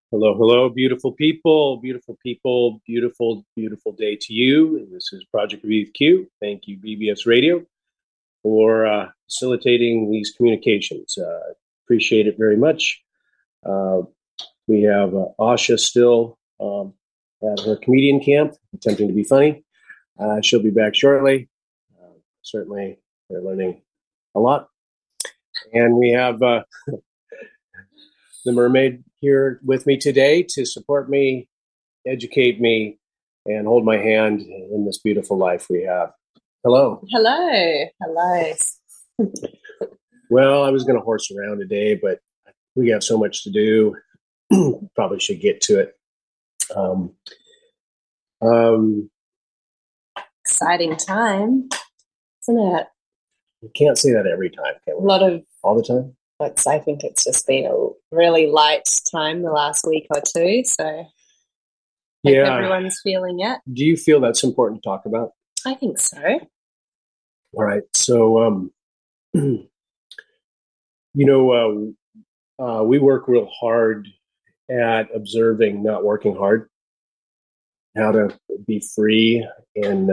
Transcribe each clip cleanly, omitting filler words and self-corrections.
Hello, hello, beautiful people, beautiful day to you. And this is Project Breathe Q. Thank you, BBS Radio, for facilitating these communications. Appreciate it very much. Uh, we have Asha still at her comedian camp, attempting to be funny. She'll be back shortly. Certainly, they're learning a lot. And we have the mermaid here with me today to support me, educate me, and hold my hand in this beautiful life we have. Hello. Hello. Hello. Well, I was going to horse around today, but we have so much to do. Probably should get to it. Exciting time, isn't it? You can't say that every time, can we? A lot of, all the time? I think it's just been a really light time the last week or two, so Yeah. everyone's feeling it. Do you feel that's important to talk about? I think so. All right. So, we work real hard at observing, not working hard, how to be free and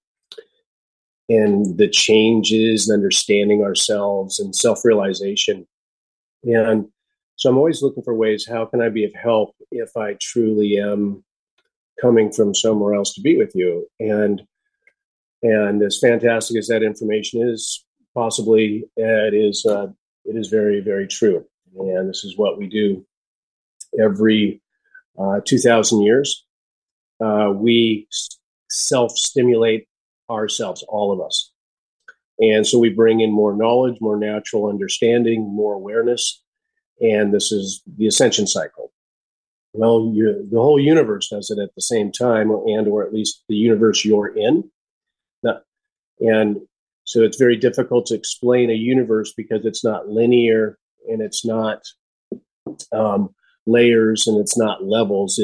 the changes and understanding ourselves and self-realization. And so I'm always looking for ways, how can I be of help if I truly am coming from somewhere else to be with you? And as fantastic as that information is, possibly it is very, very true. And this is what we do every 2,000 years. We self-stimulate ourselves, all of us. And so we bring in more knowledge, more natural understanding, more awareness. And this is the ascension cycle. Well, the whole universe does it at the same time, or at least the universe you're in. And so it's very difficult to explain a universe because it's not linear and it's not layers and it's not levels.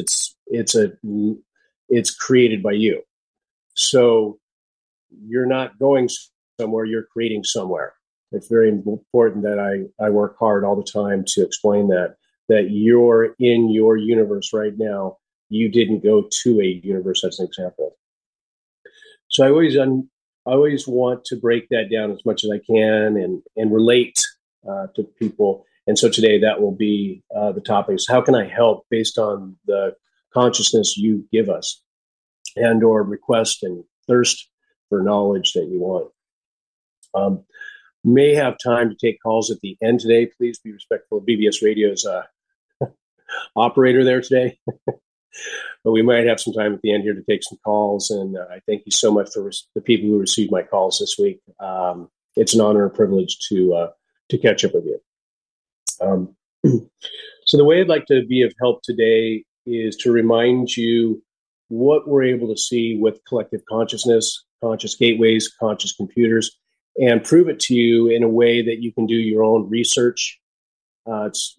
It's created by you. So you're not going somewhere, you're creating somewhere. It's very important that I work hard all the time to explain that you're in your universe right now. You didn't go to a universe, as an example. So I always want to break that down as much as I can and relate to people. And so today that will be the topic is how can I help based on the consciousness you give us and or request and thirst for knowledge that you want. May have time to take calls at the end today. Please be respectful of BBS Radio's operator there today. But we might have some time at the end here to take some calls. And I thank you so much for the people who received my calls this week. It's an honor and privilege to catch up with you. So the way I'd like to be of help today is to remind you what we're able to see with collective consciousness, conscious gateways, conscious computers, and prove it to you in a way that you can do your own research. There's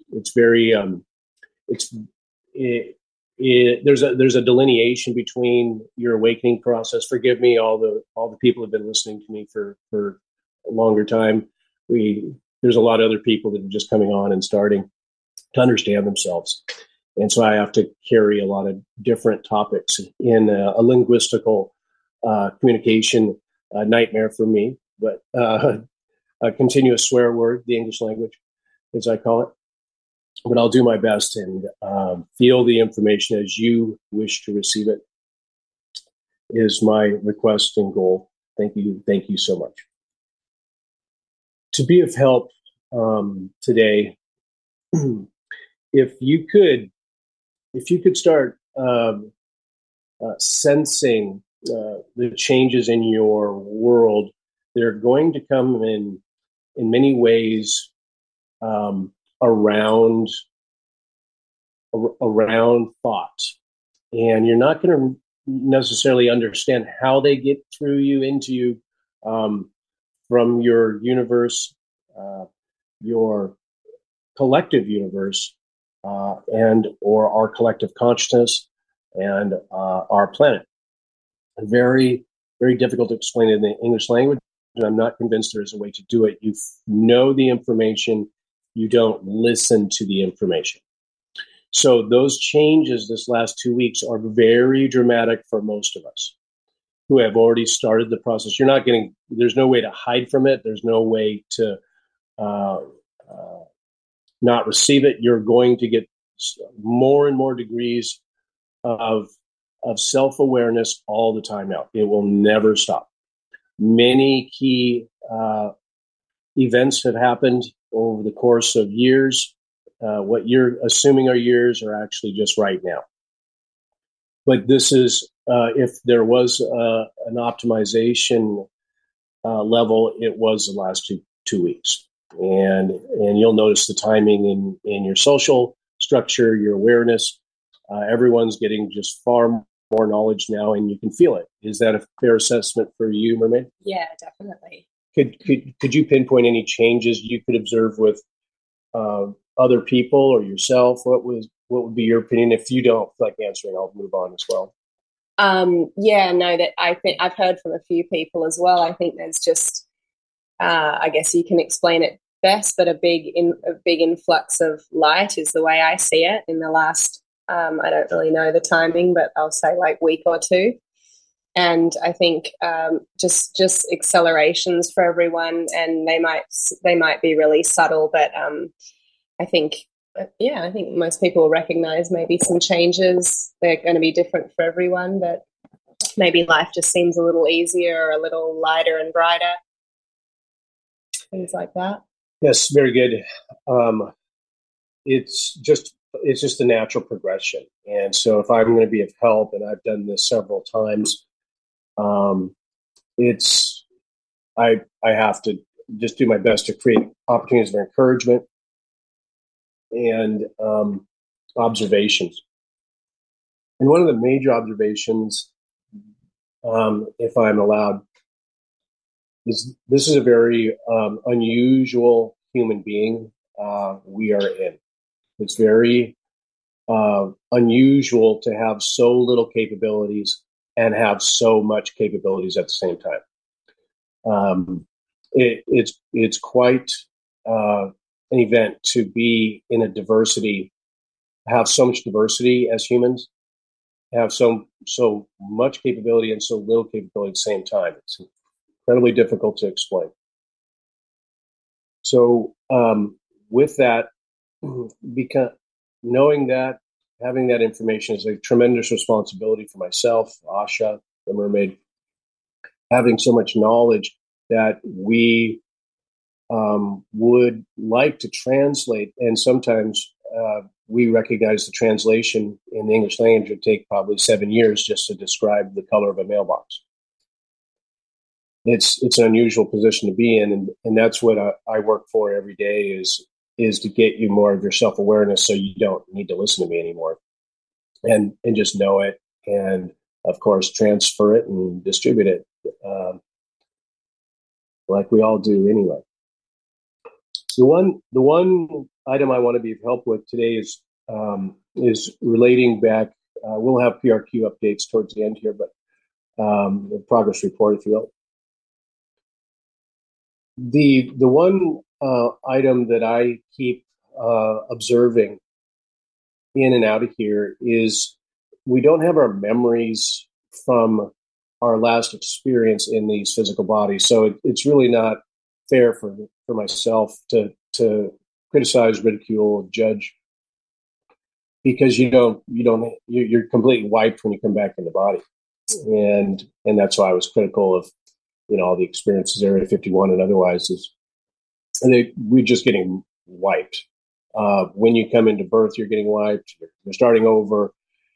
a delineation between your awakening process. Forgive me, all the people who have been listening to me for a longer time. There's a lot of other people that are just coming on and starting to understand themselves. And so I have to carry a lot of different topics in a linguistical communication nightmare for me, but a continuous swear word, the English language, as I call it. But I'll do my best and feel the information as you wish to receive it is my request and goal. Thank you so much. To be of help today, if you could start sensing the changes in your world, they're going to come in many ways around thoughts, and you're not going to necessarily understand how they get through you into you from your universe, your collective universe, and or our collective consciousness and our planet. Very, very difficult to explain in the English language, and I'm not convinced there is a way to do it. You know the information, you don't listen to the information. So those changes this last 2 weeks are very dramatic for most of us who have already started the process. There's no way to hide from it. There's no way to uh, uh, not receive it. You're going to get more and more degrees of self-awareness all the time now. It will never stop. Many key events have happened over the course of years. What you're assuming are years are actually just right now. But this is, if there was an optimization level, it was the last two weeks. And you'll notice the timing in your social structure, your awareness. Everyone's getting just far more knowledge now, and you can feel it. Is that a fair assessment for you, Mermaid? Yeah, definitely. Could you pinpoint any changes you could observe with other people or yourself? What would be your opinion? If you don't feel like answering, I'll move on as well. That I think I've heard from a few people as well. I think there's just, I guess you can explain it best, but a big influx of light is the way I see it in the last. I don't really know the timing, but I'll say like week or two. And I think just accelerations for everyone, and they might be really subtle, but I think most people recognize maybe some changes. They're going to be different for everyone, but maybe life just seems a little easier, or a little lighter and brighter, things like that. Yes, very good. It's just a natural progression, and so if I'm going to be of help, and I've done this several times. I have to just do my best to create opportunities for encouragement and observations. And one of the major observations, if I'm allowed, is this is a very unusual human being we are in. It's very unusual to have so little capabilities and have so much capabilities at the same time. It's quite an event to be in a diversity, have so much diversity as humans, have so much capability and so little capability at the same time. It's incredibly difficult to explain. So with that, knowing that, having that information is a tremendous responsibility for myself, Asha, the Mermaid, having so much knowledge that we would like to translate. And sometimes we recognize the translation in the English language would take probably 7 years just to describe the color of a mailbox. It's an unusual position to be in. And that's what I work for every day is to get you more of your self-awareness so you don't need to listen to me anymore, and just know it, and of course transfer it and distribute it like we all do anyway. The one item I want to be of help with today is relating back. We'll have PRQ updates towards the end here, but the progress report, if you will. The one item that I keep observing in and out of here is we don't have our memories from our last experience in these physical bodies. So it's really not fair for myself to criticize, ridicule, judge, because you're completely wiped when you come back in the body. And that's why I was critical of all the experiences, Area 51 and otherwise, we're just getting wiped. When you come into birth, you're getting wiped. You're starting over.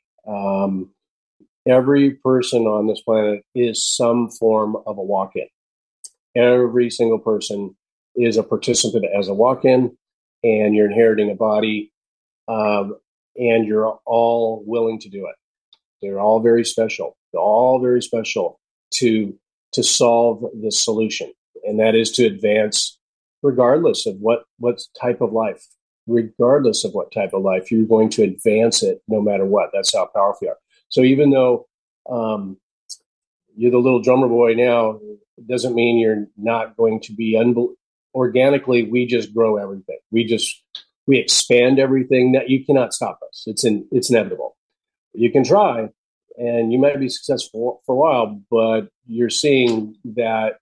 Every person on this planet is some form of a walk-in. Every single person is a participant as a walk-in, and you're inheriting a body, and you're all willing to do it. They're all very special. They're all very special to solve the solution, and that is to advance regardless of what type of life. Regardless of what type of life, you're going to advance it no matter what. That's how powerful you are. So even though you're the little drummer boy now, it doesn't mean you're not going to be organically. We just grow everything. We just We expand everything. That you cannot stop us. It's inevitable. You can try, and you might be successful for a while, but you're seeing that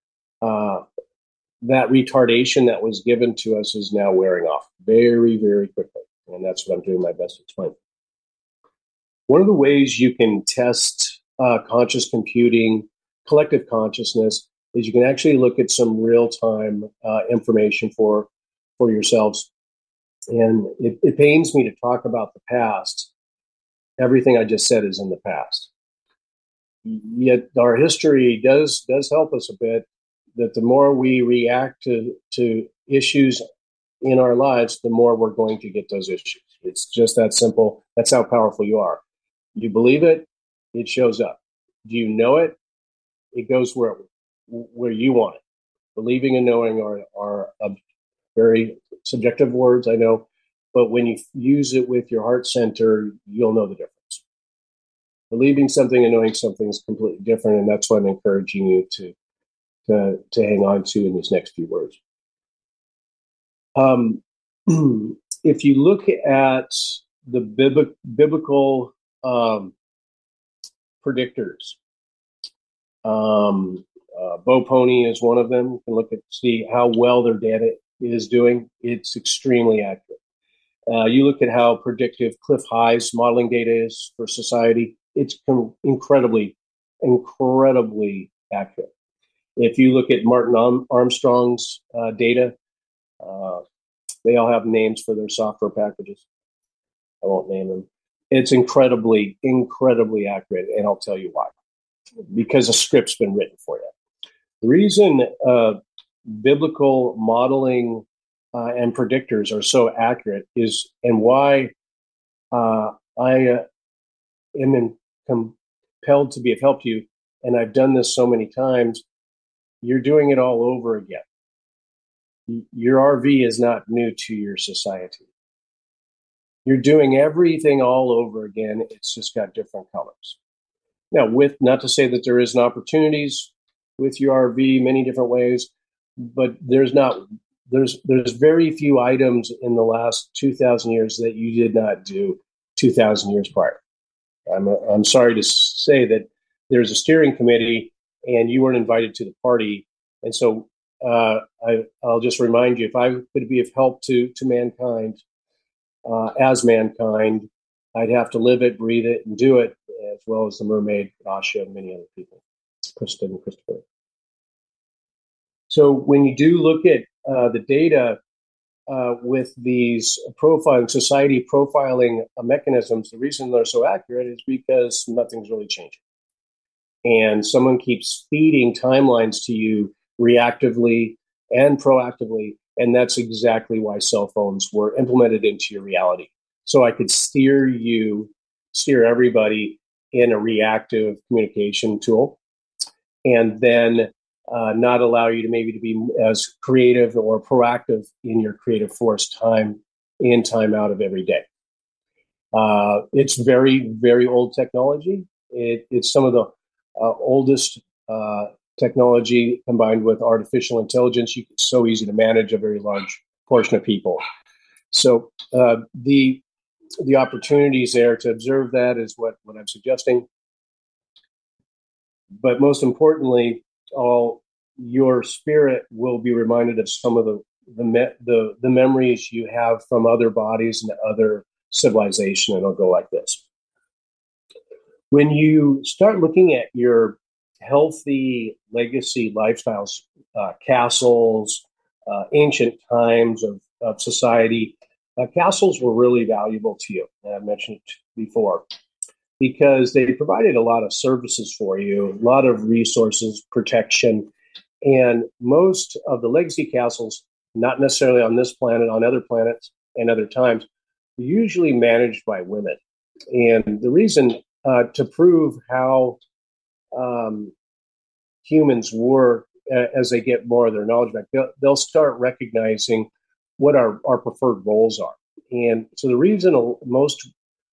that retardation that was given to us is now wearing off very, very quickly. And that's what I'm doing my best to explain. One of the ways you can test conscious computing, collective consciousness, is you can actually look at some real-time information for yourselves. And it pains me to talk about the past. Everything I just said is in the past. Yet our history does help us a bit, that the more we react to issues in our lives, the more we're going to get those issues. It's just that simple. That's how powerful you are. You believe it, it shows up. Do you know it? It goes where you want it. Believing and knowing are very subjective words, I know, but when you use it with your heart center, you'll know the difference. Believing something and knowing something is completely different, and that's what I'm encouraging you to hang on to in these next few words. If you look at the biblical predictors, Bo Pony is one of them. You can look at see how well their data is doing. It's extremely accurate. You look at how predictive Cliff High's modeling data is for society. It's incredibly accurate. If you look at Martin Armstrong's data, they all have names for their software packages. I won't name them. It's incredibly accurate, and I'll tell you why. Because a script's been written for you. The reason biblical modeling and predictors are so accurate is, and why I am compelled to be of help to you, and I've done this so many times, you're doing it all over again. Your RV is not new to your society. You're doing everything all over again. It's just got different colors. Now, with not to say that there isn't opportunities with your RV, many different ways, but there's very few items in the last 2,000 years that you did not do 2,000 years prior. I'm sorry to say that there's a steering committee and you weren't invited to the party. And so I'll just remind you, if I could be of help to mankind, as mankind, I'd have to live it, breathe it, and do it, as well as the mermaid, Asha, and many other people, Kristen and Christopher. So when you do look at the data with these society profiling mechanisms, the reason they're so accurate is because nothing's really changing. And someone keeps feeding timelines to you reactively and proactively, and that's exactly why cell phones were implemented into your reality. So I could steer everybody in a reactive communication tool, and then not allow you to be as creative or proactive in your creative force time in, time out of every day. It's very, very old technology. It's some of the oldest technology combined with artificial intelligence. It's so easy to manage a very large portion of people. So the opportunities there to observe that is what I'm suggesting. But most importantly, your spirit will be reminded of some of the memories you have from other bodies and other civilization, and it'll go like this. When you start looking at your healthy legacy lifestyles, castles, ancient times of society, castles were really valuable to you. And I've mentioned it before, because they provided a lot of services for you, a lot of resources, protection. And most of the legacy castles, not necessarily on this planet, on other planets and other times, were usually managed by women. And the reason to prove how humans were, as they get more of their knowledge back, they'll start recognizing what our preferred roles are. And so the reason most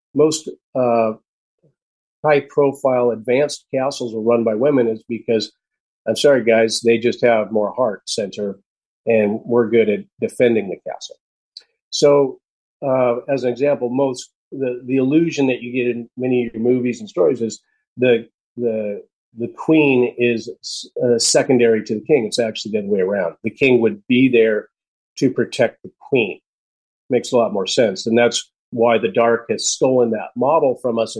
high-profile advanced castles are run by women is because, I'm sorry, guys, they just have more heart center, and we're good at defending the castle. So, as an example, the illusion that you get in many of your movies and stories is the the the queen is secondary to the king. It's actually the other way around. The king would be there to protect the queen. Makes a lot more sense, and that's why the dark has stolen that model from us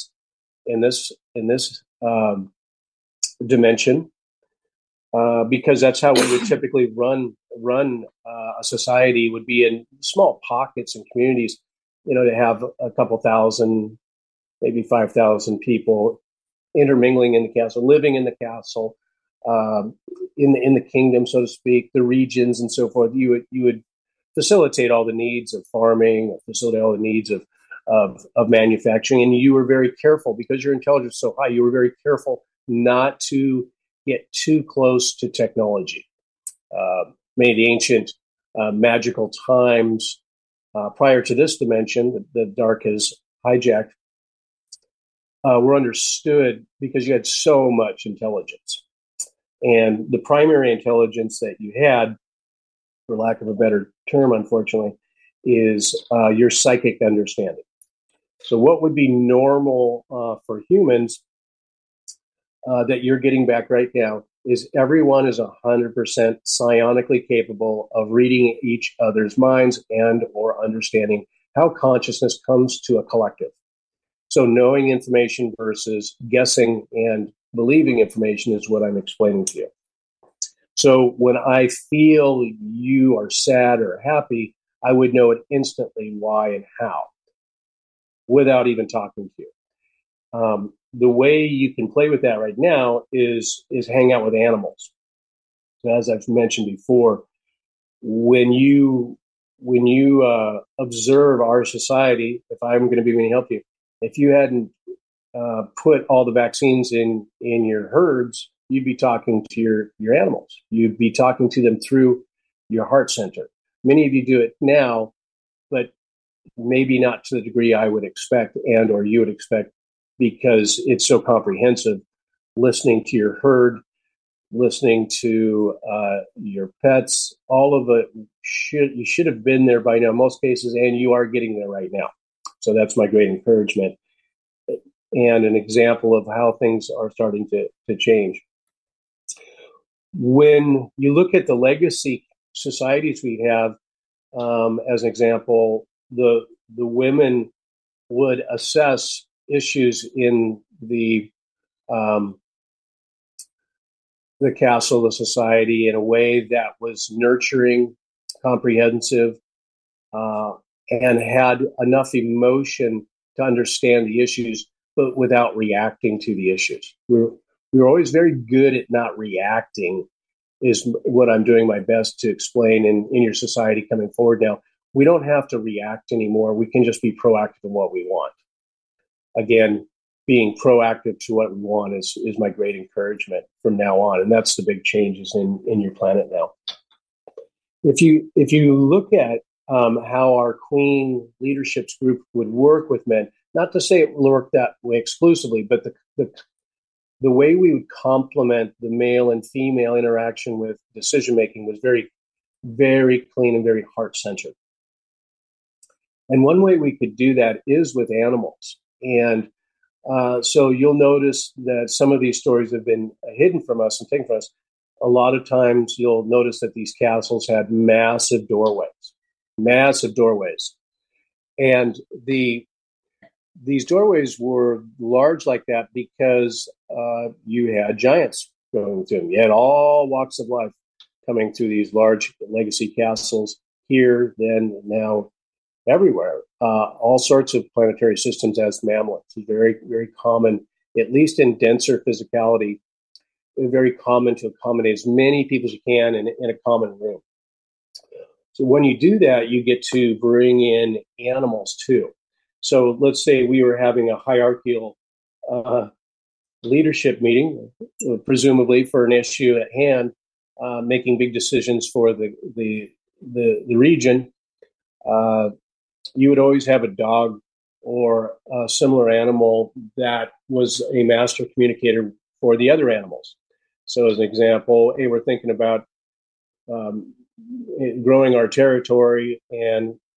in this dimension, because that's how we would typically run a society. Would be in small pockets and communities, to have a couple thousand, maybe 5,000 people intermingling in the castle, living in the castle, in the kingdom, so to speak, the regions and so forth. You would facilitate all the needs of farming, facilitate all the needs of manufacturing, and you were very careful because your intelligence is so high. You were very careful not to get too close to technology. Many of the ancient magical times prior to this dimension, the dark has hijacked, were understood because you had so much intelligence. And the primary intelligence that you had, for lack of a better term, unfortunately, is your psychic understanding. So what would be normal for humans that you're getting back right now is everyone is 100% psionically capable of reading each other's minds and or understanding how consciousness comes to a collective. So knowing information versus guessing and believing information is what I'm explaining to you. So when I feel you are sad or happy, I would know it instantly why and how without even talking to you. The way you can play with that right now is hang out with animals. So as I've mentioned before, when you observe our society, if I'm going to be able to help you, if you hadn't put all the vaccines in your herds, you'd be talking to your animals. You'd be talking to them through your heart center. Many of you do it now, but maybe not to the degree I would expect and or you would expect, because it's so comprehensive. Listening to your herd, listening to your pets, all of it you should have been there by now in most cases, and you are getting there right now. So that's my great encouragement and an example of how things are starting to change. When you look at the legacy societies we have, as an example, the women would assess issues in the castle, the society, in a way that was nurturing, comprehensive, and had enough emotion to understand the issues, but without reacting to the issues. We're always very good at not reacting, is what I'm doing my best to explain in your society coming forward now. We don't have to react anymore. We can just be proactive in what we want. Again, being proactive to what we want is my great encouragement from now on. And that's the big changes in your planet now. If you look at how our Queen Leaderships group would work with men, not to say it will work that way exclusively, but the way we would complement the male and female interaction with decision making was very, very clean and very heart-centered. And one way we could do that is with animals. And so you'll notice that some of these stories have been hidden from us and taken from us. A lot of times you'll notice that these castles had massive doorways. And these doorways were large like that because you had giants going through them. You had all walks of life coming through these large legacy castles here, then, now, everywhere. All sorts of planetary systems as mammals. It's very, very common, at least in denser physicality, very common to accommodate as many people as you can in a common room. So when you do that, you get to bring in animals too. So let's say we were having a hierarchical leadership meeting, presumably for an issue at hand, making big decisions for the region. You would always have a dog or a similar animal that was a master communicator for the other animals. So as an example, hey, we're thinking about growing our territory, and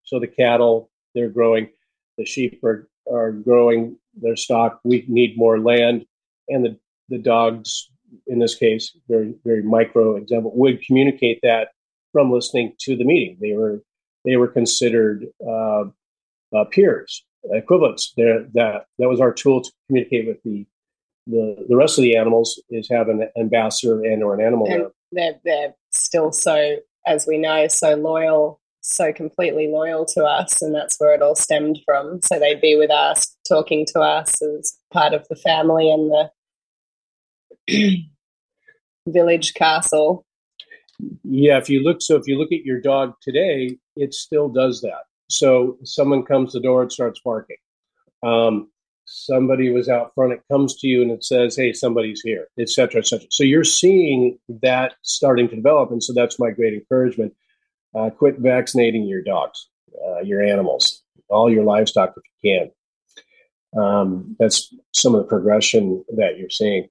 So the cattle, they're growing, the sheep are growing their stock. We need more land, and the dogs, in this case, very very micro example, would communicate that from listening to the meeting. They were considered peers, equivalents. That was our tool to communicate with the rest of the animals, is have an ambassador and or an animal. And they're still so, as we know, so loyal, so completely loyal to us, and that's where it all stemmed from. So they'd be with us, talking to us as part of the family and the village castle. Yeah, if you look at your dog today, it still does that. So someone comes to the door, it starts barking. Somebody was out front, it comes to you and it says, hey, somebody's here, et cetera, et cetera. So you're seeing that starting to develop. And so that's my great encouragement. Quit vaccinating your dogs, your animals, all your livestock if you can. That's some of the progression that you're seeing.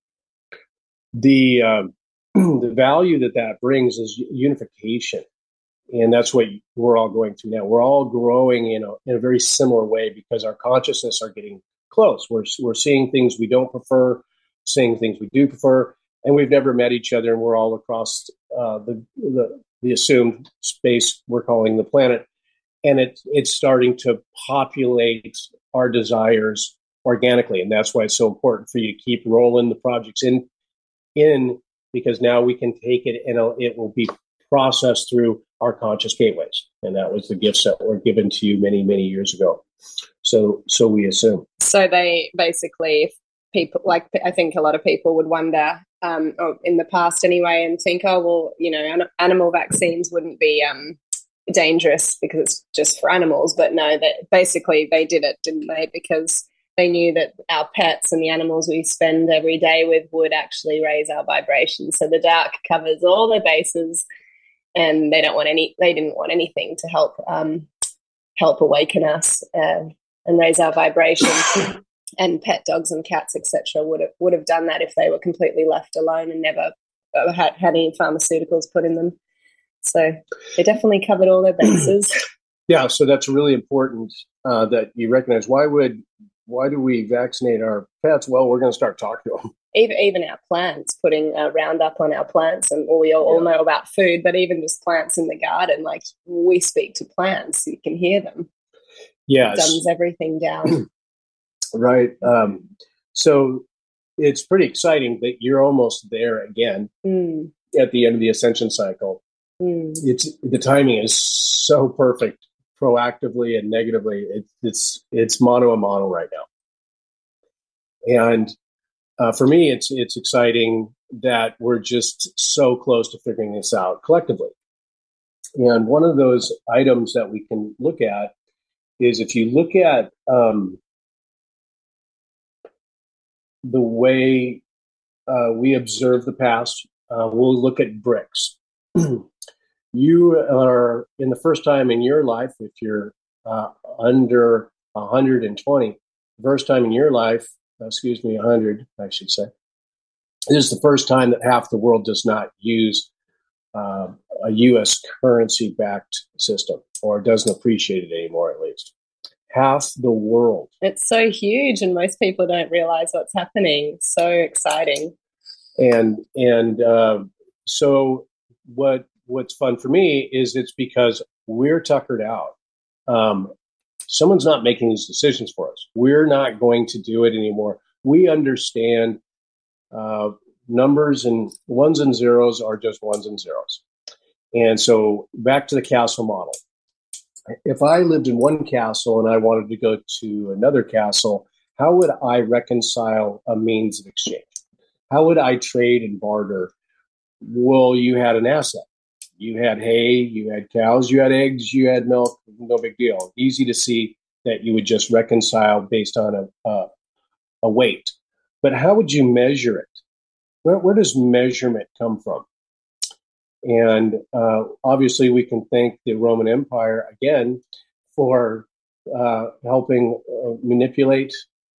The value that brings is unification. And that's what we're all going through now. We're all growing in a very similar way because our consciousness are getting close. We're seeing things we don't prefer, seeing things we do prefer, and we've never met each other, and we're all across the assumed space we're calling the planet, and it's starting to populate our desires organically, and that's why it's so important for you to keep rolling the projects in because now we can take it and it will be processed through our conscious gateways. And that was the gifts that were given to you many, many years ago. So we assume. So they basically, people, like, I think a lot of people would wonder, in the past anyway, and think, oh, well, animal vaccines wouldn't be dangerous because it's just for animals. But no, that basically they did it, didn't they? Because they knew that our pets and the animals we spend every day with would actually raise our vibration. So the dark covers all their bases, and they didn't want anything to help awaken us and raise our vibration. And pet dogs and cats, etc., would have done that if they were completely left alone and never had any pharmaceuticals put in them. So they definitely covered all their bases. Yeah, so that's really important that you recognize. Why do we vaccinate our pets? Well, we're going to start talking to them. Even our plants, putting Roundup on our plants, and we all know about food, but even just plants in the garden, like we speak to plants, you can hear them. Yes. It dumbs everything down. Right. So it's pretty exciting that you're almost there again at the end of the ascension cycle. The timing is so perfect, proactively and negatively. It's mano a mano right now. And for me, it's exciting that we're just so close to figuring this out collectively. And one of those items that we can look at is if you look at the way we observe the past, we'll look at bricks. You are in the first time in your life, if you're under 120, first time in your life, 100, I should say, this is the first time that half the world does not use a U.S. currency-backed system, or doesn't appreciate it anymore, at least. Half the world. It's so huge, and most people don't realize what's happening. It's so exciting. And so what's fun for me is it's because we're tuckered out. Someone's not making these decisions for us. We're not going to do it anymore. We understand numbers, and ones and zeros are just ones and zeros. And so back to the castle model. If I lived in one castle and I wanted to go to another castle, how would I reconcile a means of exchange? How would I trade and barter? Well, you had an asset. You had hay, you had cows, you had eggs, you had milk. No big deal. Easy to see that you would just reconcile based on a weight. But how would you measure it? Where does measurement come from? And obviously, we can thank the Roman Empire again for helping manipulate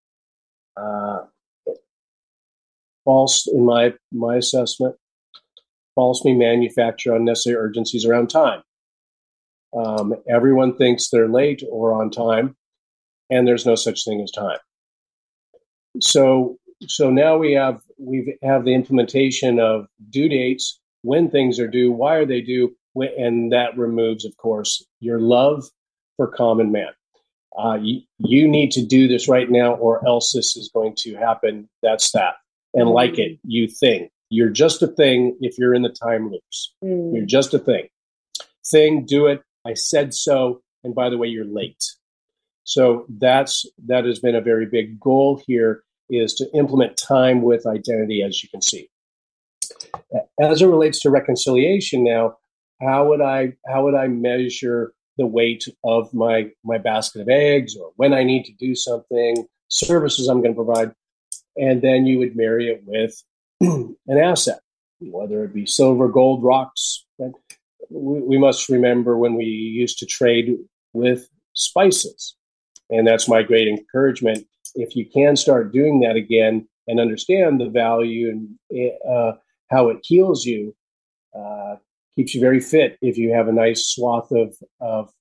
false, in my assessment, falsely manufacture unnecessary urgencies around time. Everyone thinks they're late or on time, and there's no such thing as time. So now we have the implementation of due dates, when things are due, why are they due, and that removes, of course, your love for common man. You need to do this right now, or else this is going to happen. That's that. And like it, you thing. You're just a thing if you're in the time loops. You're just a thing. Thing, do it. I said so. And by the way, you're late. So that has been a very big goal here, is to implement time with identity, as you can see. As it relates to reconciliation now, how would I measure the weight of my basket of eggs, or when I need to do something, services I'm going to provide? And then you would marry it with an asset, whether it be silver, gold, rocks. We must remember when we used to trade with spices. And that's my great encouragement. If you can start doing that again and understand the value and how it heals you, keeps you very fit. If you have a nice swath of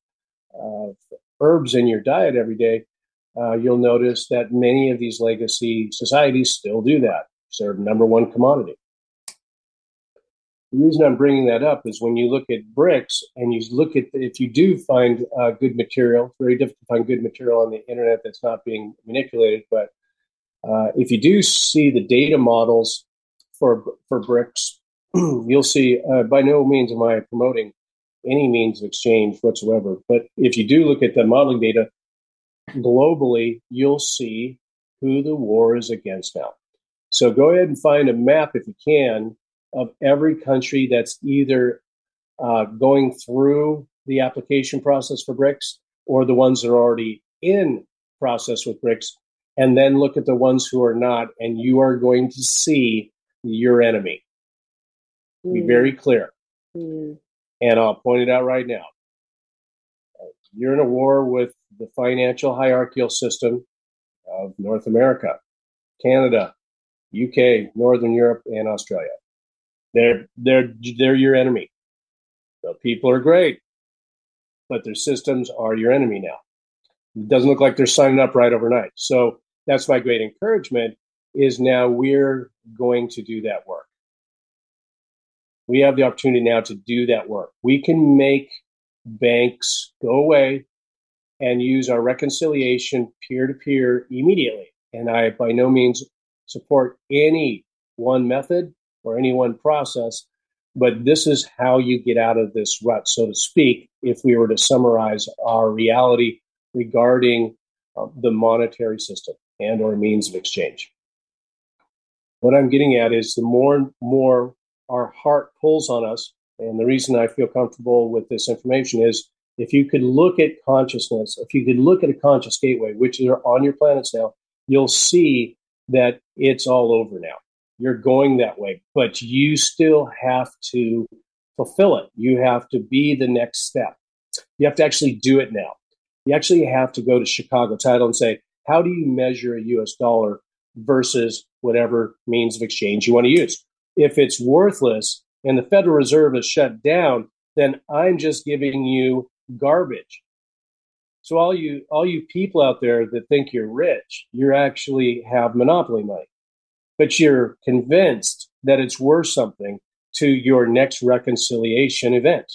herbs in your diet every day, you'll notice that many of these legacy societies still do that. It's their number one commodity. The reason I'm bringing that up is when you look at bricks and you look at, if you do find good material, it's very difficult to find good material on the internet that's not being manipulated. But if you do see the data models for bricks, you'll see, by no means am I promoting any means of exchange whatsoever. But if you do look at the modeling data globally, you'll see who the war is against now. So go ahead and find a map, if you can, of every country that's either going through the application process for BRICS, or the ones that are already in process with BRICS, and then look at the ones who are not, and you are going to see your enemy. Be very clear. And I'll point it out right now. You're in a war with the financial hierarchical system of North America, Canada, UK, Northern Europe, and Australia. They're your enemy. The people are great, but their systems are your enemy now. It doesn't look like they're signing up right overnight. So that's my great encouragement, is now we're going to do that work. We have the opportunity now to do that work. We can make banks go away and use our reconciliation peer-to-peer immediately. And I by no means support any one method or any one process, but this is how you get out of this rut, so to speak, if we were to summarize our reality regarding the monetary system and or means of exchange. What I'm getting at is the more and more our heart pulls on us, and the reason I feel comfortable with this information is, if you could look at consciousness, if you could look at a conscious gateway, which are on your planets now, you'll see that it's all over now. You're going that way, but you still have to fulfill it. You have to be the next step. You have to actually do it now. You actually have to go to Chicago Title and say, how do you measure a US dollar versus whatever means of exchange you want to use? If it's worthless and the Federal Reserve is shut down, then I'm just giving you garbage. So all you people out there that think you're rich, you actually have monopoly money, but you're convinced that it's worth something to your next reconciliation event.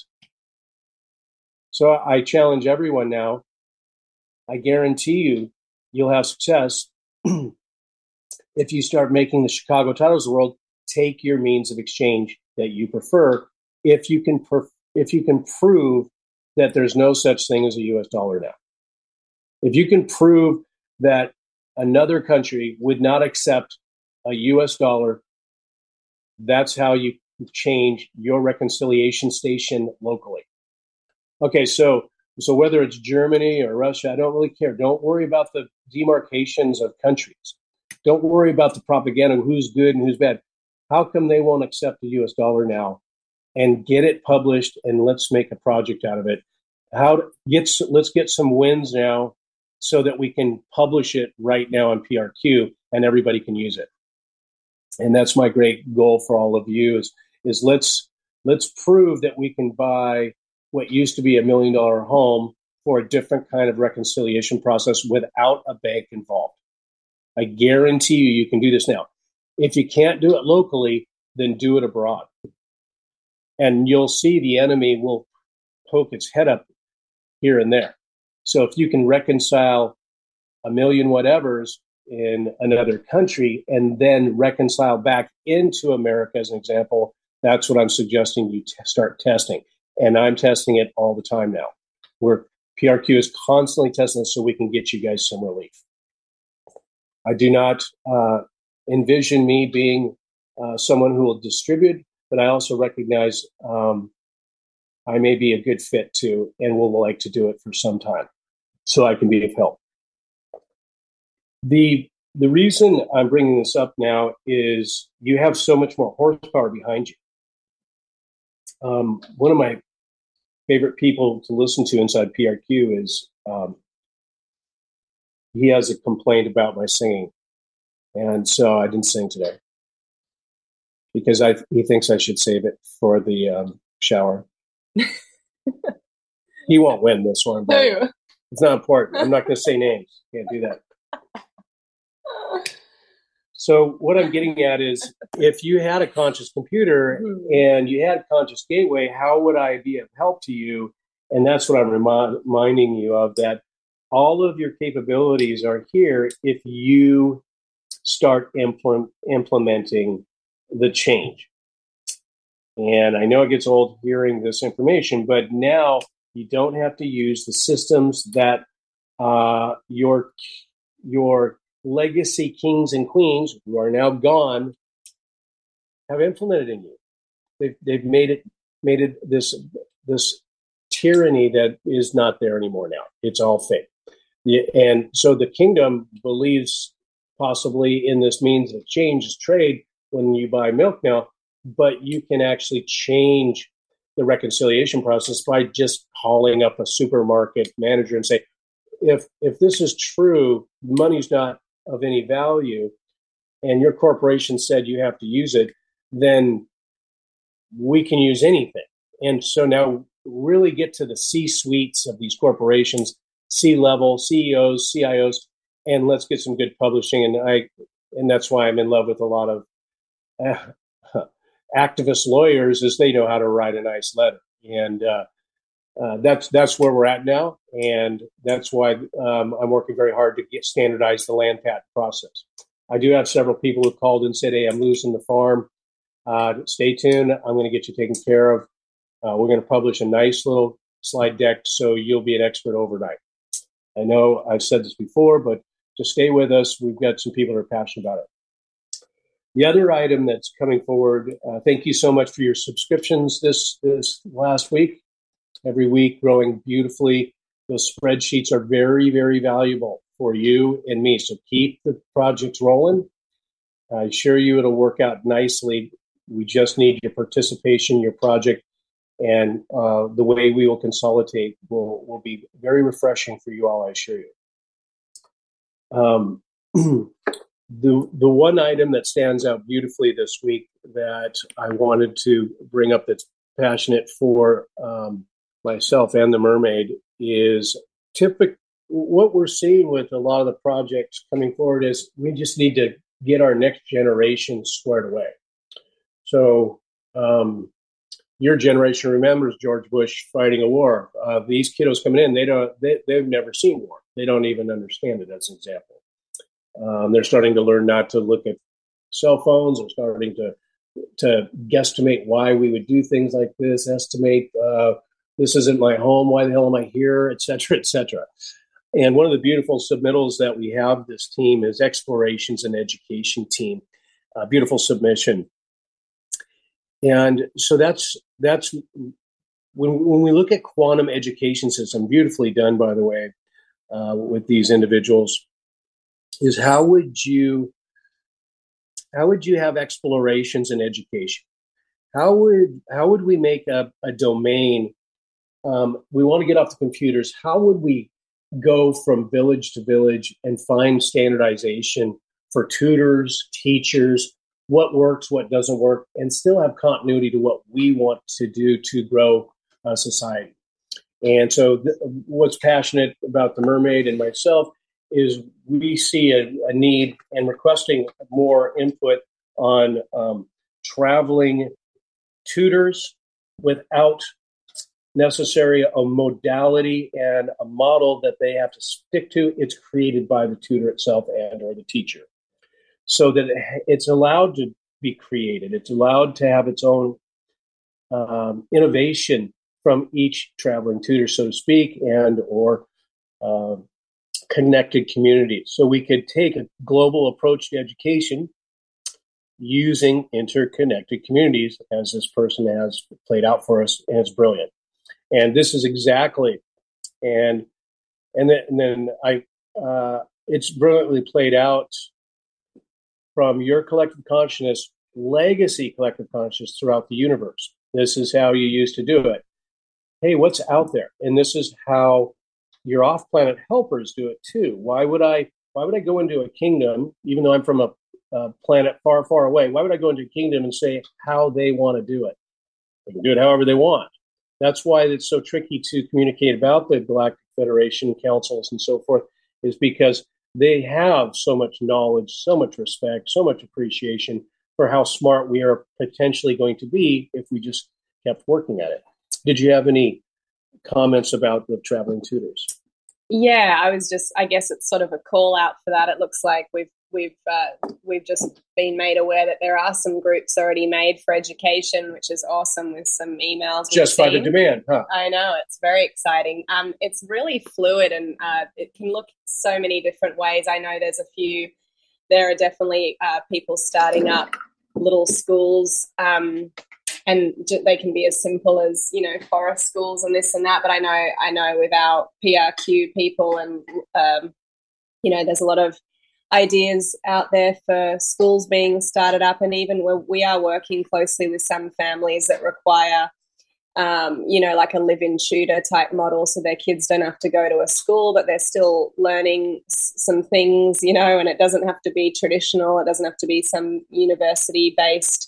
So I challenge everyone now. I guarantee you'll have success if you start making the Chicago titles of the world take your means of exchange that you prefer. If you can prove that there's no such thing as a US dollar now. If you can prove that another country would not accept a US dollar, that's how you change your reconciliation station locally. Okay, so whether it's Germany or Russia, I don't really care. Don't worry about the demarcations of countries. Don't worry about the propaganda, who's good and who's bad. How come they won't accept the US dollar now? And get it published, and let's make a project out of it. Let's get some wins now so that we can publish it right now on PRQ and everybody can use it. And that's my great goal for all of you is let's prove that we can buy what used to be $1 million home for a different kind of reconciliation process without a bank involved. I guarantee you can do this now. If you can't do it locally, then do it abroad. And you'll see the enemy will poke its head up here and there. So if you can reconcile a million whatevers in another country and then reconcile back into America, as an example, that's what I'm suggesting you start testing. And I'm testing it all the time now. PRQ is constantly testing this so we can get you guys some relief. I do not envision me being someone who will distribute, but I also recognize I may be a good fit too, and will like to do it for some time, so I can be of help. The reason I'm bringing this up now is you have so much more horsepower behind you. One of my favorite people to listen to inside PRQ is he has a complaint about my singing, and so I didn't sing today because he thinks I should save it for the shower. He won't win this one, but it's not important. I'm not going to say names. Can't do that. So what I'm getting at is, if you had a conscious computer and you had a conscious gateway, how would I be of help to you? And that's what I'm reminding you of, that all of your capabilities are here if you start implementing the change. And I know it gets old hearing this information, but now you don't have to use the systems that your legacy kings and queens, who are now gone, have implemented in you. They've made it this tyranny that is not there anymore now. It's all fake. And so the kingdom believes possibly in this means of change is trade when you buy milk now, but you can actually change the reconciliation process by just calling up a supermarket manager and say, if this is true, money's not of any value, and your corporation said you have to use it, then we can use anything. And so now really get to the C-suites of these corporations, C-level, CEOs, CIOs, and let's get some good publishing. And that's why I'm in love with a lot of activist lawyers, is they know how to write a nice letter. And that's where we're at now. And that's why I'm working very hard to standardize the land patent process. I do have several people who called and said, hey, I'm losing the farm. Stay tuned. I'm going to get you taken care of. We're going to publish a nice little slide deck so you'll be an expert overnight. I know I've said this before, but just stay with us. We've got some people who are passionate about it. The other item that's coming forward, thank you so much for your subscriptions this last week. Every week growing beautifully. Those spreadsheets are very, very valuable for you and me. So keep the projects rolling. I assure you it'll work out nicely. We just need your participation, your project, and the way we will consolidate will be very refreshing for you all, I assure you. The one item that stands out beautifully this week that I wanted to bring up that's passionate for myself and the Mermaid is what we're seeing with a lot of the projects coming forward is we just need to get our next generation squared away. So your generation remembers George Bush fighting a war. These kiddos coming in, they've never seen war. They don't even understand it, as an example. They're starting to learn not to look at cell phones. They're starting to guesstimate why we would do things like this, estimate this isn't my home, why the hell am I here, et cetera, et cetera. And one of the beautiful submittals that we have this team is Explorations and Education Team. Beautiful submission. And so that's when we look at quantum education system, beautifully done, by the way, with these individuals, is how would you have explorations in education? How would we make a domain? We want to get off the computers. How would we go from village to village and find standardization for tutors, teachers, what works, what doesn't work, and still have continuity to what we want to do to grow society? And so what's passionate about the Mermaid and myself is we see a need and requesting more input on traveling tutors without necessary a modality and a model that they have to stick to. It's created by the tutor itself and or the teacher, so that it's allowed to be created. It's allowed to have its own innovation from each traveling tutor, so to speak, and or connected communities. So we could take a global approach to education using interconnected communities, as this person has played out for us, and it's brilliant. And this is exactly, and then it's brilliantly played out from your collective consciousness, legacy collective consciousness throughout the universe. This is how you used to do it. Hey, what's out there? And this is how your off-planet helpers do it too. Why would I go into a kingdom, even though I'm from a planet far, far away? Why would I go into a kingdom and say how they want to do it? They can do it however they want. That's why it's so tricky to communicate about the Galactic Federation councils and so forth, is because they have so much knowledge, so much respect, so much appreciation for how smart we are potentially going to be if we just kept working at it. Did you have any comments about the traveling tutors? Yeah, I guess it's sort of a call out for that. It looks like we've just been made aware that there are some groups already made for education, which is awesome, with some emails. Just by the demand, huh? I know, it's very exciting. It's really fluid, and it can look so many different ways. I know there are definitely people starting up little schools, and they can be as simple as, forest schools and this and that. But I know with our PRQ people, and there's a lot of ideas out there for schools being started up, and even we are working closely with some families that require, like a live-in tutor type model, so their kids don't have to go to a school, but they're still learning some things, and it doesn't have to be traditional. It doesn't have to be some university-based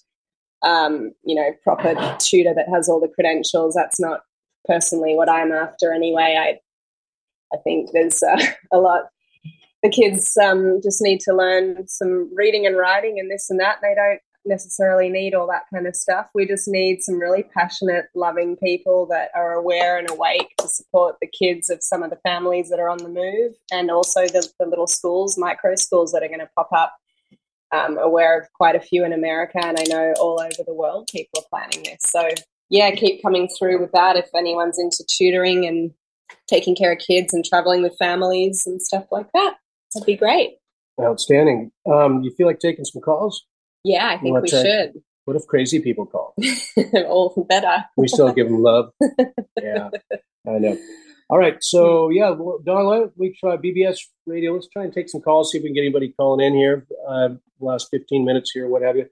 proper tutor that has all the credentials. That's not personally what I'm after anyway. I think there's a lot. The kids just need to learn some reading and writing and this and that. They don't necessarily need all that kind of stuff. We just need some really passionate, loving people that are aware and awake to support the kids of some of the families that are on the move, and also the little schools, micro schools that are going to pop up. Aware of quite a few in America, and I know all over the world people are planning this. So yeah, keep coming through with that if anyone's into tutoring and taking care of kids and traveling with families and stuff like that. That'd be great. Outstanding. You feel like taking some calls? Yeah, I think we should. What if crazy people call? All better. We still give them love. Yeah, I know. All right, so yeah, Don, we try BBS Radio. Let's try and take some calls, see if we can get anybody calling in here. Last 15 minutes here, what have you.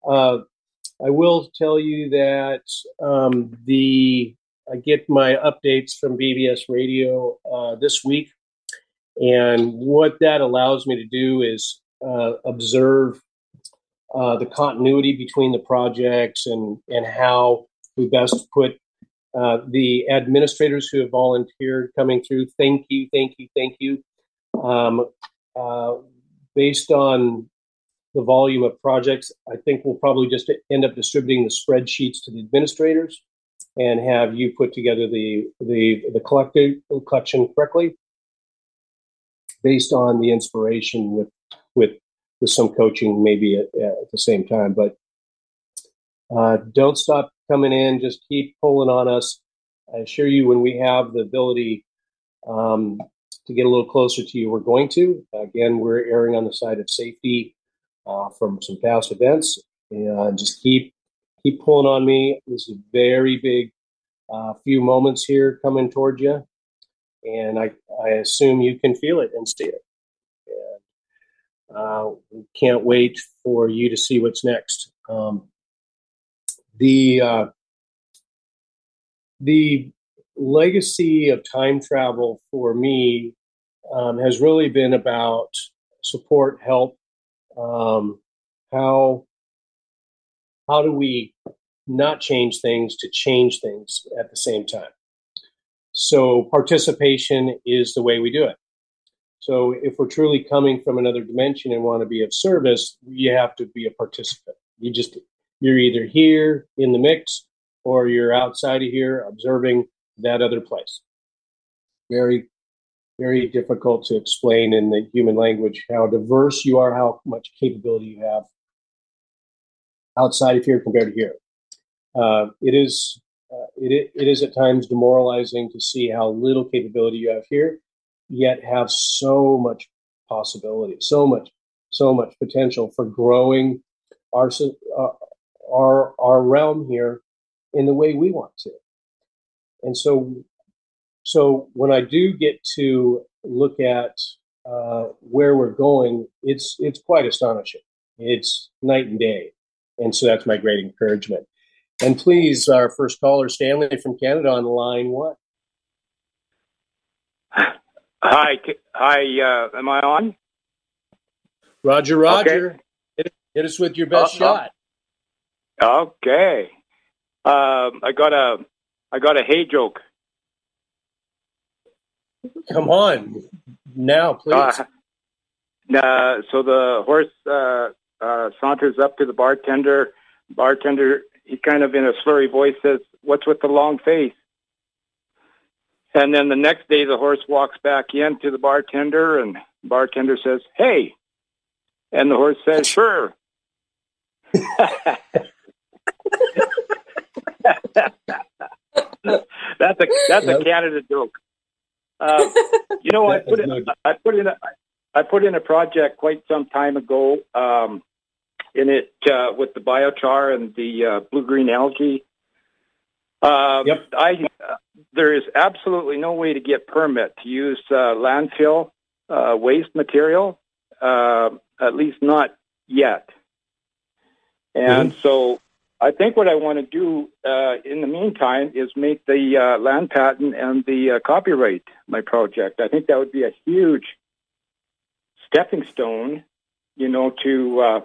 I will tell you that I get my updates from BBS Radio this week, and what that allows me to do is observe the continuity between the projects and how we best put the administrators who have volunteered coming through. Thank you. Based on the volume of projects, I think we'll probably just end up distributing the spreadsheets to the administrators and have you put together the collection correctly based on the inspiration with some coaching maybe at the same time. But don't stop coming in. Just keep pulling on us. I assure you, when we have the ability to get a little closer to you, we're going to. Again, we're erring on the side of safety from some past events. And just keep pulling on me. This is a very big few moments here coming toward you. And I assume you can feel it and see it. And we can't wait for you to see what's next. The legacy of time travel for me has really been about support, help. How do we not change things to change things at the same time? So participation is the way we do it. So if we're truly coming from another dimension and want to be of service, you have to be a participant. You're either here in the mix or you're outside of here observing that other place. Very, very difficult to explain in the human language how diverse you are, how much capability you have outside of here compared to here. It is at times demoralizing to see how little capability you have here, yet have so much possibility, so much potential for growing our realm here in the way we want to. And so when I do get to look at where we're going, it's quite astonishing. It's night and day. And so that's my great encouragement. And please, our first caller, Stanley from Canada on line 1. Hi, am I on? Roger. Okay. Hit us with your best shot. Okay. I got a hay joke. Come on, now, please. So the horse saunters up to the bartender. Bartender, he kind of in a slurry voice says, "What's with the long face?" And then the next day, the horse walks back in to the bartender, and the bartender says, "Hey," and the horse says, "Sure." That's a Canada joke. You know, I put in a project quite some time ago. In it with the biochar and the blue-green algae. Yep. There is absolutely no way to get permit to use landfill waste material, at least not yet. And so I think what I want to do in the meantime is make the land patent and the copyright my project. I think that would be a huge stepping stone, to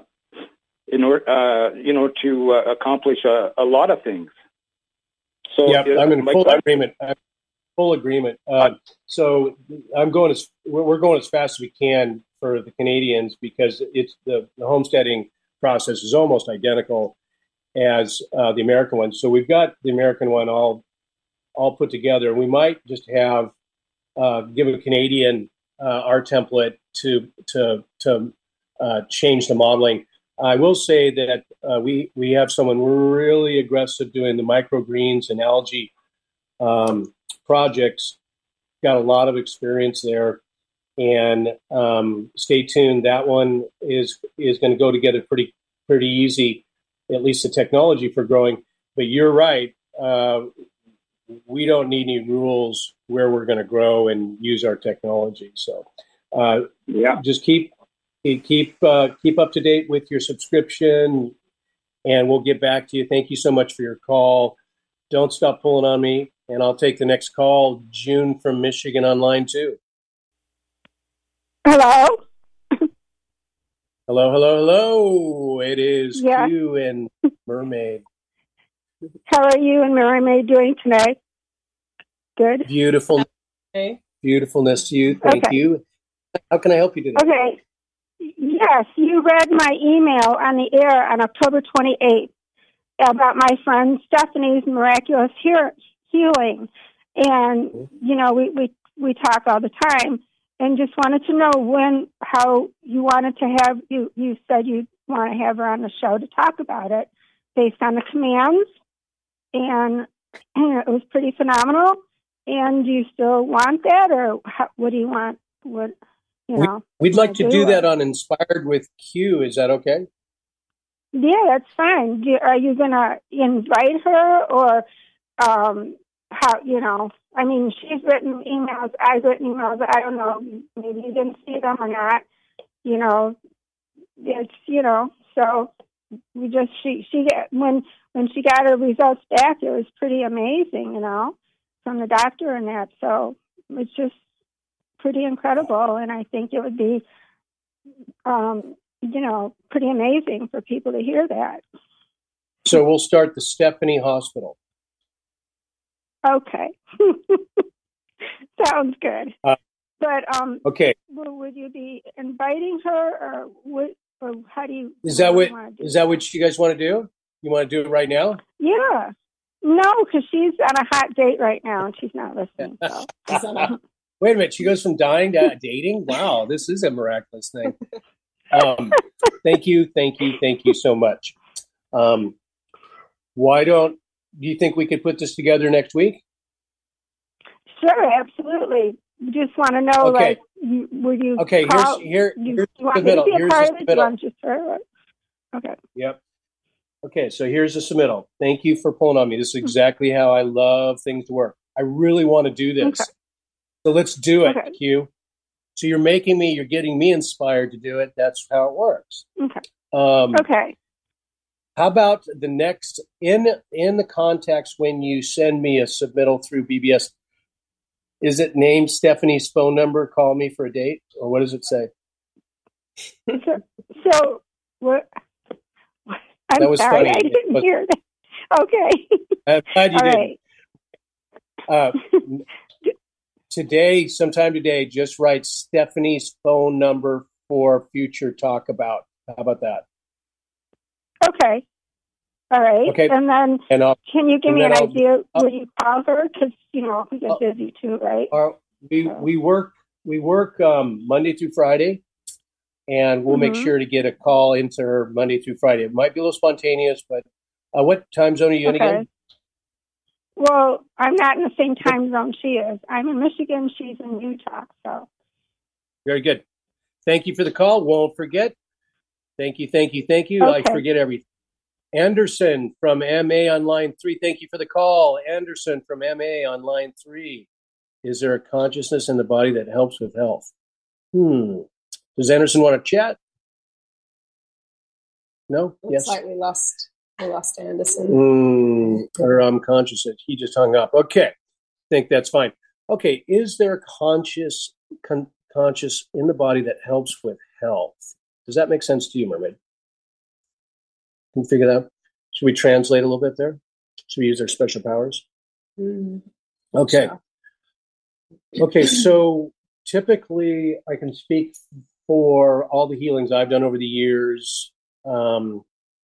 accomplish a lot of things. So yeah, I'm in full agreement. So we're going as fast as we can for the Canadians because it's the homesteading process is almost identical as the American one. So we've got the American one all put together. We might just have give a Canadian our template to change the modeling. I will say that we have someone really aggressive doing the microgreens and algae projects. Got a lot of experience there, and stay tuned. That one is going to go together pretty easy, at least the technology for growing. But you're right. We don't need any rules where we're going to grow and use our technology. So just keep up to date with your subscription, and we'll get back to you. Thank you so much for your call. Don't stop pulling on me, and I'll take the next call. June from Michigan on line 2. Hello. Hello. It is Q and Mermaid. How are you and Mermaid doing tonight? Good. Beautiful. Beautifulness to you. Thank you. How can I help you today? Okay. Yes, you read my email on the air on October 28th about my friend Stephanie's miraculous healing. And, we talk all the time. And just wanted to know how you wanted to have, you said you want to have her on the show to talk about it based on the commands. And it was pretty phenomenal. And do you still want that, or what do you want? We'd like to do that on Inspired with Q. Is that okay? Yeah, that's fine. Are you going to invite her, or how, I mean, she's written emails, I've written emails, I don't know, maybe you didn't see them or not, it's, so we just, when she got her results back, it was pretty amazing, from the doctor and that, so it's just pretty incredible, and I think it would be, pretty amazing for people to hear that. So we'll start the Stephanie Hospital. Okay. Sounds good. But Okay. would you be inviting her, or how do you? Is that what you guys want to do? You want to do it right now? Yeah. No, because she's on a hot date right now and she's not listening. So. Wait a minute. She goes from dying to dating? Wow, this is a miraculous thing. Thank you so much. Do you think we could put this together next week? Sure, absolutely. Just want to know, okay. Would you? Okay, call, here's you the want submittal. Me to be a Here's part the of it? submittal. You want just her? Okay. Yep. Okay, so here's the submittal. Thank you for pulling on me. This is exactly how I love things to work. I really want to do this. Okay. So let's do it, okay. Q. So you're getting me inspired to do it. That's how it works. Okay. Okay. How about the next, in the context when you send me a submittal through BBS, is it named Stephanie's phone number, call me for a date? Or what does it say? So what? I'm sorry, funny. I didn't hear that. Okay. I'm glad you did. Right. Sometime today, just write Stephanie's phone number for future talk about. How about that? Okay. All right. Okay. And then can you give me an idea? Will you call her? Because, we get busy too, right? We work Monday through Friday. And we'll make sure to get a call into her Monday through Friday. It might be a little spontaneous, but what time zone are you in again? Well, I'm not in the same time zone she is. I'm in Michigan. She's in Utah. So very good. Thank you for the call. Won't forget. Thank you. Okay. I forget everything. Anderson from MA on line 3. Thank you for the call. Anderson from MA on line 3. Is there a consciousness in the body that helps with health? Does Anderson want to chat? No? Looks like we lost Anderson. Or I'm conscious that he just hung up. Okay. I think that's fine. Okay. Is there a conscious in the body that helps with health? Does that make sense to you, Mermaid? Can you figure that out? Should we translate a little bit there? Should we use our special powers? Okay. Sure. Okay. So typically I can speak for all the healings I've done over the years. I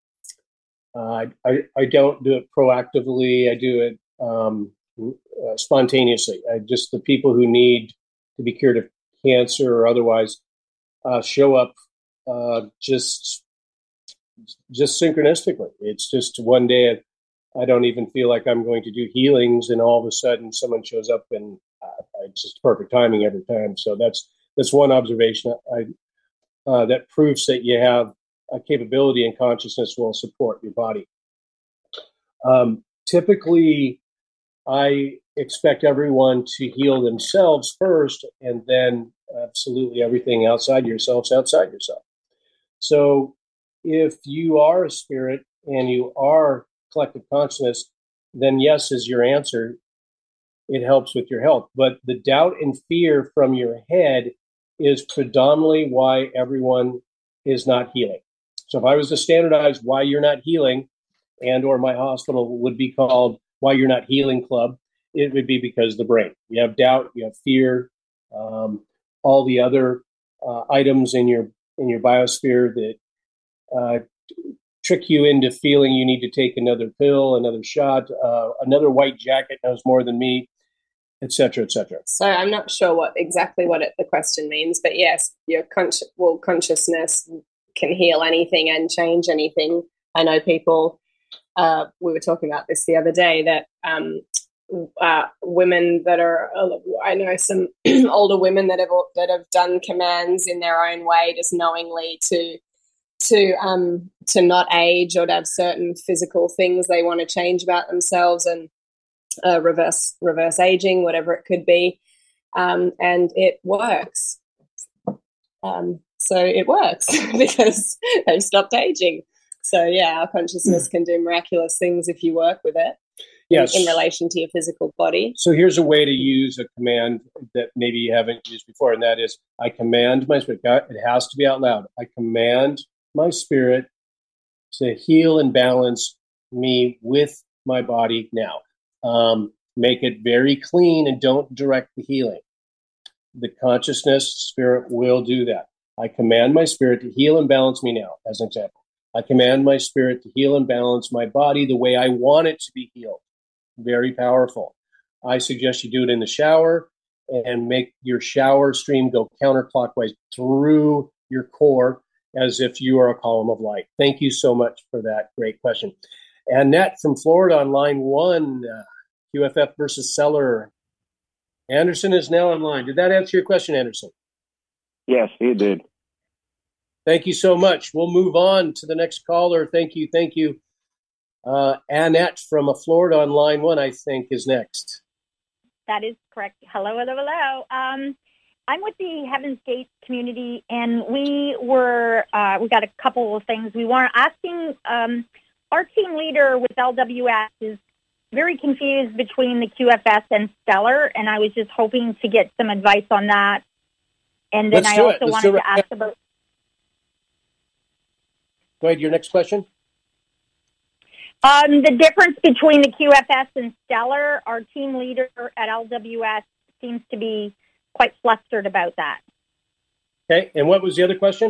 don't do it proactively. I do it spontaneously. Just the people who need to be cured of cancer or otherwise show up just synchronistically. It's just one day I don't even feel like I'm going to do healings, and all of a sudden someone shows up, and it's just perfect timing every time. So that's one observation that proves that you have a capability and consciousness will support your body. Typically, I expect everyone to heal themselves first, and then absolutely everything outside yourself's outside yourself. So if you are a spirit and you are collective consciousness, then yes is your answer. It helps with your health. But the doubt and fear from your head is predominantly why everyone is not healing. So if I was to standardize why you're not healing, and or my hospital would be called Why You're Not Healing Club, it would be because of the brain. You have doubt, you have fear, all the other items in your biosphere that trick you into feeling you need to take another pill, another shot, another white jacket knows more than me, et cetera, et cetera. So I'm not sure exactly what the question means, but yes, your consciousness can heal anything and change anything. I know people, we were talking about this the other day, that women that are, I know some older women that have done commands in their own way, just knowingly to not age or to have certain physical things they want to change about themselves, and reverse aging, whatever it could be, and it works. So it works because they've stopped aging. So yeah, our consciousness can do miraculous things if you work with it. Yes. In relation to your physical body. So here's a way to use a command that maybe you haven't used before, and that is, I command my spirit. It has to be out loud. I command my spirit to heal and balance me with my body now. Make it very clean and don't direct the healing. The consciousness spirit will do that. I command my spirit to heal and balance me now, as an example. I command my spirit to heal and balance my body the way I want it to be healed. Very powerful. I suggest you do it in the shower and make your shower stream go counterclockwise through your core as if you are a column of light. Thank you so much for that great question. Annette from Florida on line 1, QFF versus Seller. Anderson is now online. Did that answer your question, Anderson? Yes, it did. Thank you so much. We'll move on to the next caller. Thank you. Annette from Florida on line 1, I think, is next. That is correct. Hello. I'm with the Heaven's Gate community, and we got a couple of things. We were asking, our team leader with LWS is very confused between the QFS and Stellar, and I was just hoping to get some advice on that. And then I also wanted to ask about... Go ahead, your next question. The difference between the QFS and Stellar, our team leader at LWS seems to be quite flustered about that. Okay, and what was the other question?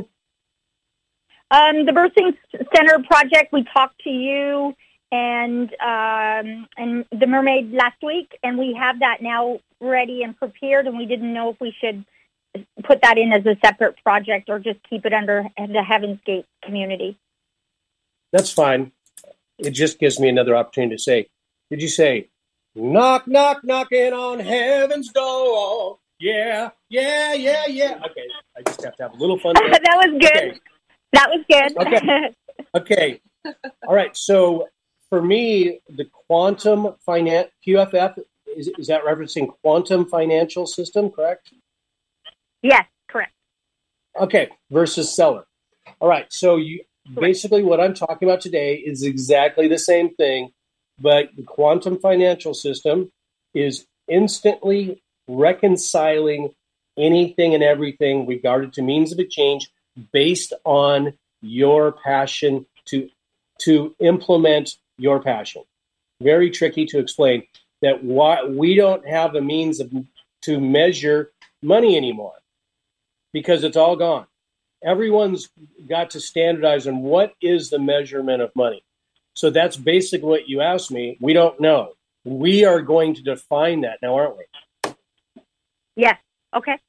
The Birthing Center project, we talked to you and the Mermaid last week, and we have that now ready and prepared, and we didn't know if we should put that in as a separate project or just keep it under the Heaven's Gate community. That's fine. It just gives me another opportunity to say, did you say, knock, knock, knocking on heaven's door? Yeah. Okay, I just have to have a little fun. That was good. Okay. That was good. Okay. All right. So for me, the quantum finance QFF, is that referencing quantum financial system, correct? Yes, correct. Okay. Versus Seller. All right. So basically what I'm talking about today is exactly the same thing, but the quantum financial system is instantly reconciling anything and everything regarded to means of exchange based on your passion to implement your passion. Very tricky to explain that why we don't have a means to measure money anymore because it's all gone. Everyone's got to standardize on what is the measurement of money. So that's basically what you asked me. We don't know. We are going to define that now, aren't we? Yes. Okay.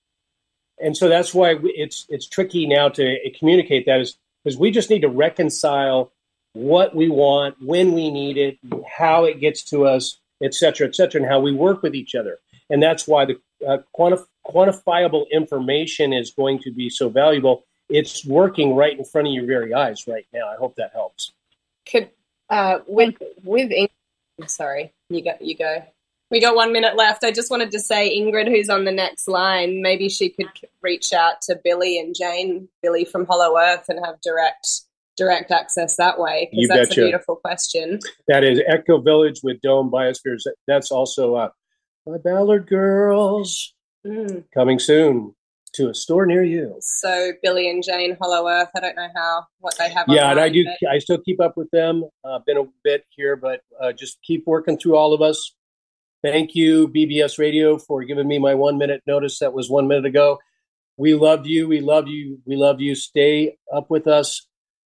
And so that's why it's tricky now to communicate that, is because we just need to reconcile what we want, when we need it, how it gets to us, et cetera, and how we work with each other. And that's why the quantifiable information is going to be so valuable. It's working right in front of your very eyes right now. I hope that helps. Could with Ingrid, sorry, you go. We got 1 minute left. I just wanted to say, Ingrid, who's on the next line, maybe she could reach out to Billy and Jane, Billy from Hollow Earth, and have direct access that way, because that's a beautiful question. That is Echo Village with Dome Biospheres. That's also my Ballard Girls coming soon to a store near you. So Billy and Jane, Hollow Earth, I don't know what they have. Yeah, online, and I still keep up with them. Been a bit here, but just keep working through all of us. Thank you, BBS Radio, for giving me my 1 minute notice. That was 1 minute ago. We love you. We love you. We love you. Stay up with us.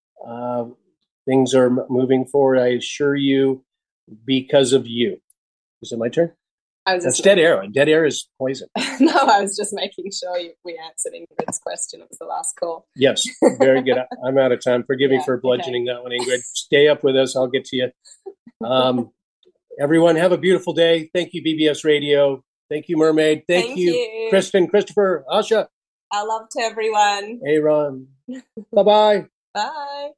Things are moving forward, I assure you, because of you. Is it my turn? That's dead air. Dead air is poison. No, I was just making sure we answered Ingrid's question. It was the last call. Yes, very good. I'm out of time. Forgive me for bludgeoning that one, Ingrid. Stay up with us. I'll get to you. Everyone, have a beautiful day. Thank you, BBS Radio. Thank you, Mermaid. Thank you, Kristen, Christopher, Asha. I love to everyone. Aaron. Bye-bye. Bye.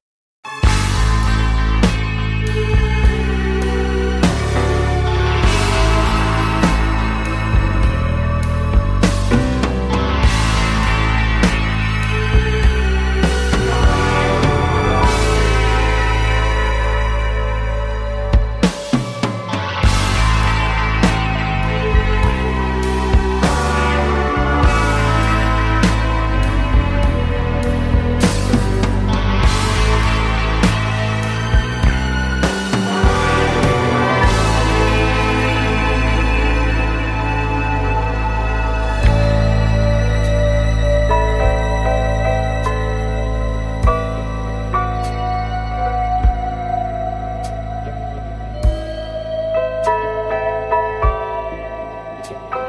you.